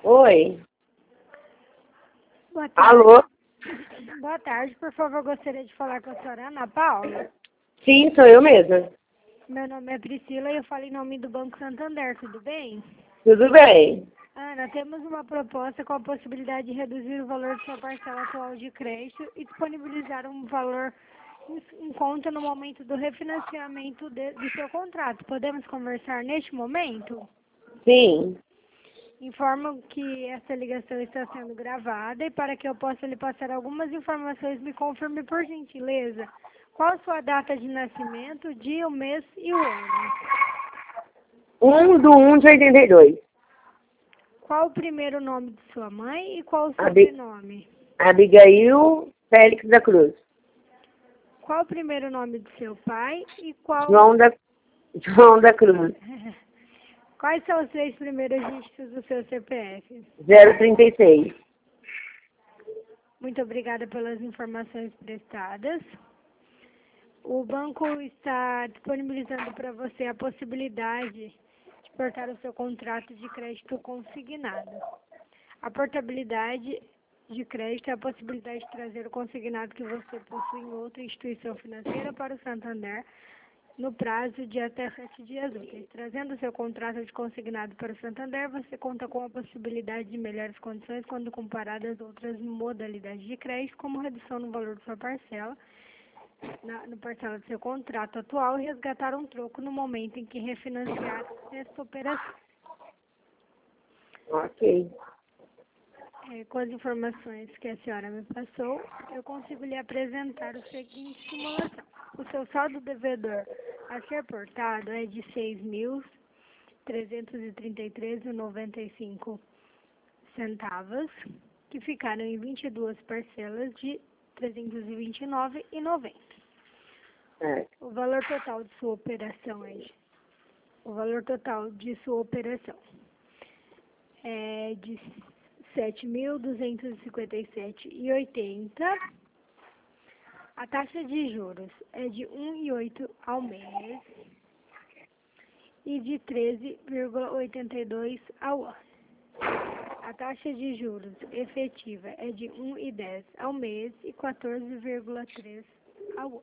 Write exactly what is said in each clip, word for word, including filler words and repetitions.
Oi. Boa tarde. Alô? Boa tarde, por favor, gostaria de falar com a senhora Ana Paula. Sim, sou eu mesma. Meu nome é Priscila e eu falo em nome do Banco Santander, tudo bem? Tudo bem? Ana, temos uma proposta com a possibilidade de reduzir o valor de sua parcela atual de crédito e disponibilizar um valor em conta no momento do refinanciamento de, do seu contrato. Podemos conversar neste momento? Sim. Informo que essa ligação está sendo gravada e para que eu possa lhe passar algumas informações, me confirme por gentileza qual a sua data de nascimento, dia, o mês e o ano. um do um de oitenta e dois. Qual o primeiro nome de sua mãe e qual o Abi- sobrenome? Abigail Félix da Cruz. Qual o primeiro nome de seu pai e qual... João da, João da Cruz. Quais são os três primeiros dígitos do seu C P F? zero trinta e seis. Muito obrigada pelas informações prestadas. O banco está disponibilizando para você a possibilidade de portar o seu contrato de crédito consignado. A portabilidade de crédito é a possibilidade de trazer o consignado que você possui em outra instituição financeira para o Santander no prazo de até sete dias úteis. Trazendo o seu contrato de consignado para o Santander, você conta com a possibilidade de melhores condições quando comparadas a outras modalidades de crédito, como redução no valor de sua parcela, na, no parcela do seu contrato atual e resgatar um troco no momento em que refinanciar esta operação. Ok. É, com as informações que a senhora me passou, eu consigo lhe apresentar o seguinte simulação. O seu saldo devedor a ser portado é de seis mil trezentos e trinta e três reais e noventa e cinco centavos, que ficaram em vinte e duas parcelas de trezentos e vinte e nove reais e noventa centavos. É. O valor total de sua operação é de, o valor total de sua operação é de sete mil duzentos e cinquenta e sete reais e oitenta centavos. A taxa de juros é de um vírgula oito por cento ao mês e de treze vírgula oitenta e dois por cento ao ano. A taxa de juros efetiva é de um vírgula dez por cento ao mês e quatorze vírgula três por cento ao ano.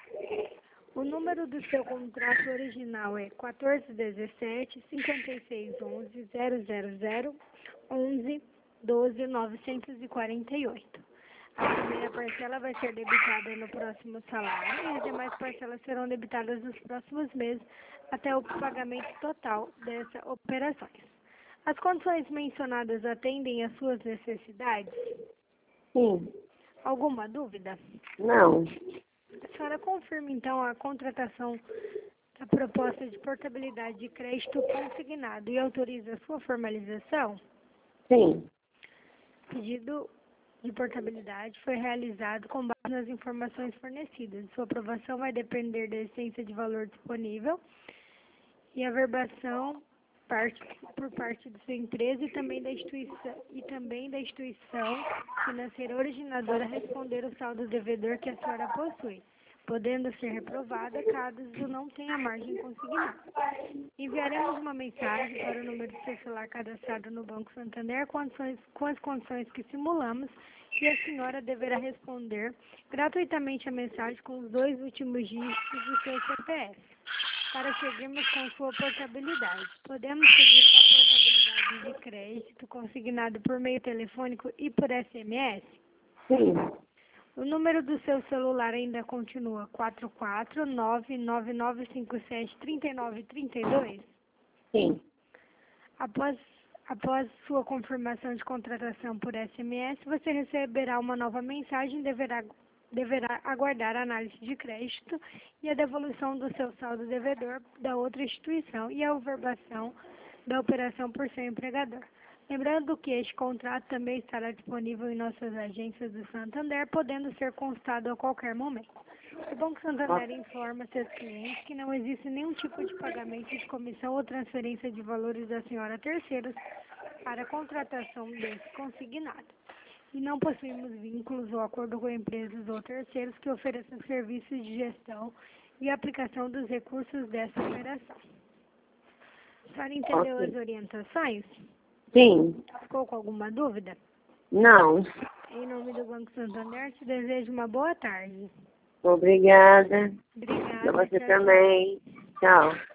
O número do seu contrato original é quatorze dezessete, cinquenta e seis onze, zero zero zero, onze, doze, novecentos e quarenta e oito. A primeira parcela vai ser debitada no próximo salário e as demais parcelas serão debitadas nos próximos meses até o pagamento total dessas operações. As condições mencionadas atendem às suas necessidades? Sim. Alguma dúvida? Não. A senhora confirma, então, a contratação da proposta de portabilidade de crédito consignado e autoriza a sua formalização? Sim. O pedido de portabilidade foi realizado com base nas informações fornecidas. Sua aprovação vai depender da essência de valor disponível e a verbação parte, por parte de sua empresa e também da instituição, e também da instituição financeira originadora responder o saldo devedor que a senhora possui, podendo ser reprovada caso não tenha margem consignada. Enviaremos uma mensagem para o número de seu celular cadastrado no Banco Santander com, condições, com as condições que simulamos e a senhora deverá responder gratuitamente a mensagem com os dois últimos dígitos do seu C P F, para seguirmos com sua portabilidade. Podemos seguir com a portabilidade de crédito consignado por meio telefônico e por S M S? Sim. O número do seu celular ainda continua quatro quatro nove nove nove cinco sete três nove três dois? Sim. Após, após sua confirmação de contratação por S M S, você receberá uma nova mensagem e deverá, deverá aguardar a análise de crédito e a devolução do seu saldo devedor da outra instituição e a averbação da operação por seu empregador. Lembrando que este contrato também estará disponível em nossas agências do Santander, podendo ser consultado a qualquer momento. O Banco Santander informa seus clientes que não existe nenhum tipo de pagamento de comissão ou transferência de valores da senhora a terceiros para a contratação desse consignado. E não possuímos vínculos ou acordo com empresas ou terceiros que ofereçam serviços de gestão e aplicação dos recursos dessa operação. A senhora entendeu Ok. as orientações? Sim. Ficou com alguma dúvida? Não. Em nome do Banco Santander, te desejo uma boa tarde. Obrigada. Obrigada. Pra você Tchau, tchau. também. Tchau.